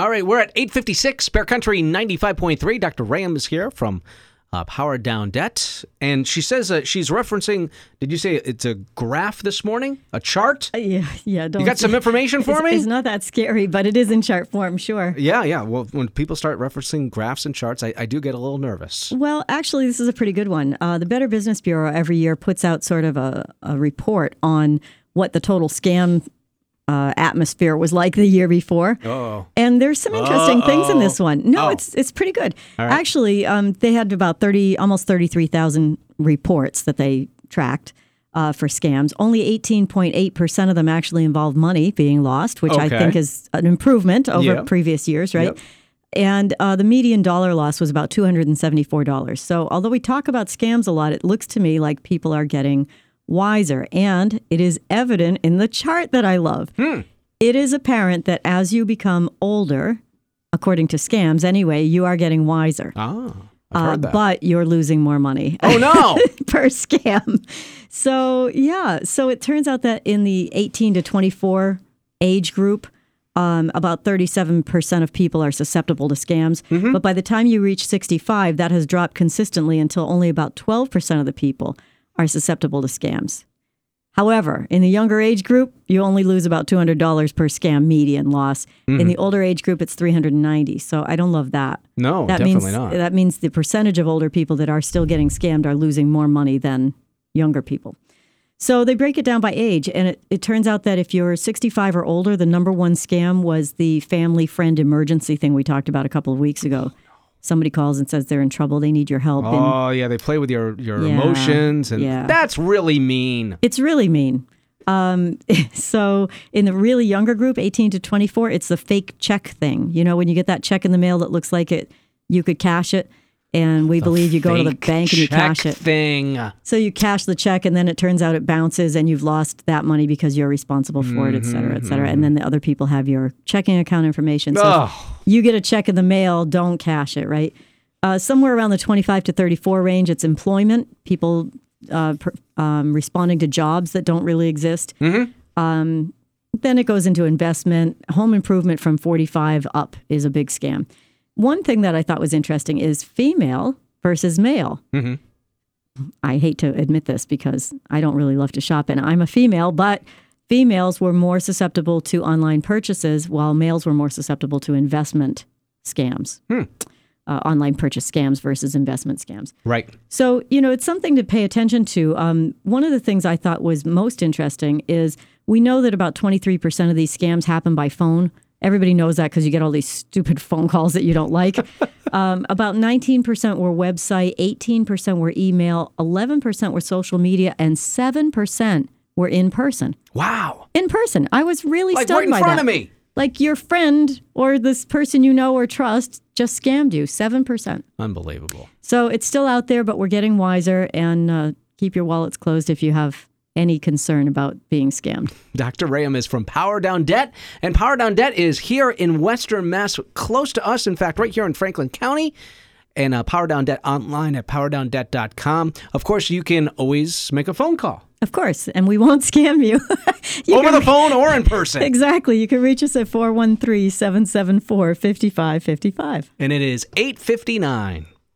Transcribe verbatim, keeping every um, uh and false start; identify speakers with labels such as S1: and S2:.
S1: All right, we're at eight fifty-six, Bear Country ninety-five point three. Doctor Rayam is here from uh, Power Down Debt. And she says uh, she's referencing, did you say it's a graph this morning? A chart?
S2: Uh, yeah, yeah. Don't
S1: you got some information for
S2: it's,
S1: me?
S2: It's not that scary, but it is in chart form, sure.
S1: Yeah, yeah. Well, when people start referencing graphs and charts, I, I do get a little nervous.
S2: Well, actually, this is a pretty good one. Uh, the Better Business Bureau every year puts out sort of a, a report on what the total scam Uh, atmosphere was like the year before.
S1: Oh.
S2: And there's some interesting
S1: Uh-oh.
S2: things in this one. No,
S1: Oh.
S2: it's it's pretty good.
S1: Right.
S2: Actually, um, they had about thirty, almost thirty-three thousand reports that they tracked uh, for scams. Only eighteen point eight percent of them actually involved money being lost, which I
S1: Okay.
S2: think is an improvement over
S1: Yep.
S2: previous years, right?
S1: Yep.
S2: And uh, the median dollar loss was about two hundred seventy-four dollars. So although we talk about scams a lot, it looks to me like people are getting wiser. And it is evident in the chart that I love.
S1: Hmm.
S2: It is apparent that as you become older, according to scams anyway, you are getting wiser.
S1: Ah, I've
S2: Uh,
S1: heard that.
S2: but you're losing more money.
S1: Oh, no.
S2: per scam. So, yeah. So it turns out that in the eighteen to twenty-four age group, um, about thirty-seven percent of people are susceptible to scams.
S1: Mm-hmm.
S2: But by the time you reach sixty-five, that has dropped consistently until only about twelve percent of the people are susceptible to scams. However, in the younger age group, you only lose about two hundred dollars per scam median loss.
S1: Mm-hmm.
S2: In the older age group, it's three hundred ninety dollars. So I don't love that.
S1: No,
S2: that
S1: definitely
S2: means,
S1: not.
S2: That means the percentage of older people that are still getting scammed are losing more money than younger people. So they break it down by age. And it, it turns out that if you're sixty-five or older, the number one scam was the family friend emergency thing we talked about a couple of weeks ago. Somebody calls and says they're in trouble, they need your help. and
S1: Oh, yeah, they play with your, your
S2: Yeah,
S1: emotions, and
S2: yeah.
S1: that's really mean.
S2: It's really mean. Um, so in the really younger group, eighteen to twenty-four, it's the fake check thing. You know, when you get that check in the mail that looks like it, you could cash it. And we believe you go to the
S1: Fake
S2: bank and you
S1: check
S2: cash it.
S1: thing.
S2: So you cash the check and then it turns out it bounces and you've lost that money because you're responsible for it, et cetera, et cetera. And then the other people have your checking account information. So
S1: Ugh.
S2: if you get a check in the mail, don't cash it, right? Uh, somewhere around the twenty-five to thirty-four range, it's employment, people uh, per, um, responding to jobs that don't really exist.
S1: Mm-hmm.
S2: Um, then it goes into investment. Home improvement from forty-five up is a big scam. One thing that I thought was interesting is female versus male.
S1: Mm-hmm.
S2: I hate to admit this because I don't really love to shop, and I'm a female, but females were more susceptible to online purchases while males were more susceptible to investment scams.
S1: Hmm.
S2: Uh, online purchase scams versus investment scams.
S1: Right.
S2: So, you know, it's something to pay attention to. Um, one of the things I thought was most interesting is we know that about twenty-three percent of these scams happen by phone. Everybody knows that because you get all these stupid phone calls that you don't like. um, about nineteen percent were website, eighteen percent were email, eleven percent were social media, and seven percent were in person.
S1: Wow.
S2: In person. I was really
S1: Like
S2: stunned
S1: right in
S2: by
S1: front
S2: that.
S1: of me.
S2: Like your friend or this person you know or trust just scammed you, seven percent.
S1: Unbelievable.
S2: So it's still out there, but we're getting wiser, and uh, keep your wallets closed if you have any concern about being scammed.
S1: Doctor Rayam is from Power Down Debt, and Power Down Debt is here in Western Mass, close to us, in fact, right here in Franklin County. And uh, Power Down Debt online at power down debt dot com. Of course, you can always make a phone call.
S2: Of course, and we won't scam you. you
S1: Over
S2: can
S1: the
S2: re-
S1: phone or in person.
S2: Exactly. You can reach us at four one three, seven seven four, five five five five.
S1: And it is eight fifty-nine.